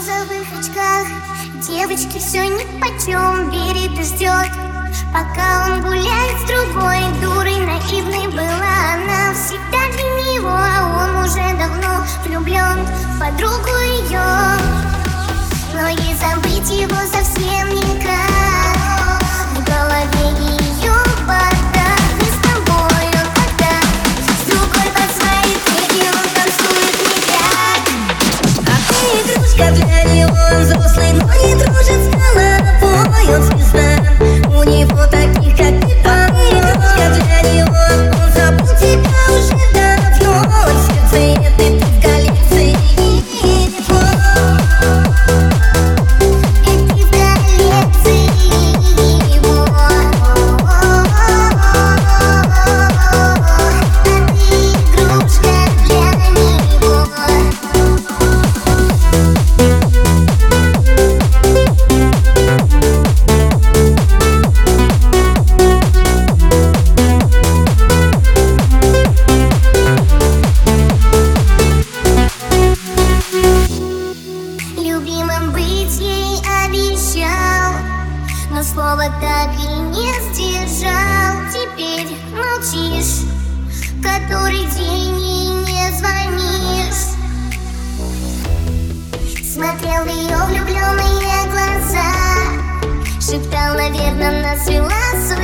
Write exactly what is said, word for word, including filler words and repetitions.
розовых очках. Девочке все нипочем, верит и ждет, пока он гуляет с другой. Дурой наивной была она всегда для него, а он уже давно влюблен в подругу ее. Но ей забыть его совсем никак, в голове ее бардак. И с тобой он тогда с другой под своей дверью он танцует никак. А ты игрушка для него, взрослый, но не дружит с головой. Он звезда, у него таких, как ты, полно. Игрушка для него, он забыл тебя уже давно. Сердце это ты в коллекции его. Любимым быть ей обещал, но слово так и не сдержал. Теперь молчишь, который день ей не звонишь. Смотрел в ее влюбленные глаза, шептал, наверное, нас свела судьба.